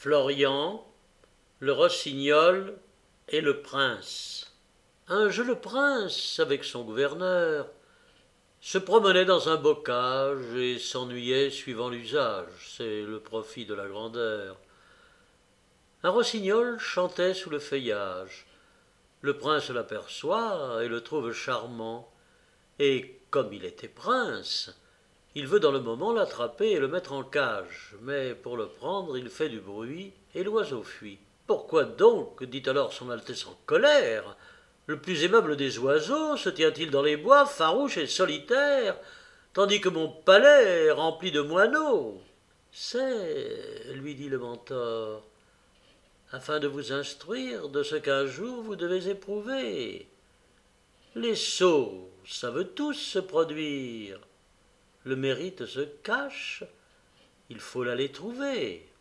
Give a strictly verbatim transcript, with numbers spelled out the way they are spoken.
Florian, le rossignol et le prince. Un jour le prince, avec son gouverneur, se promenait dans un bocage et s'ennuyait suivant l'usage, c'est le profit de la grandeur. Un rossignol chantait sous le feuillage. Le prince l'aperçoit et le trouve charmant. Et comme il était prince, il veut dans le moment l'attraper et le mettre en cage, mais pour le prendre il fait du bruit et l'oiseau fuit. Pourquoi donc, dit alors son Altesse en colère, le plus aimable des oiseaux se tient-il dans les bois, farouche et solitaire, tandis que mon palais est rempli de moineaux? C'est, lui dit le mentor, afin de vous instruire de ce qu'un jour vous devez éprouver. Les sots savent tous se produire. Le mérite se cache, il faut l'aller trouver.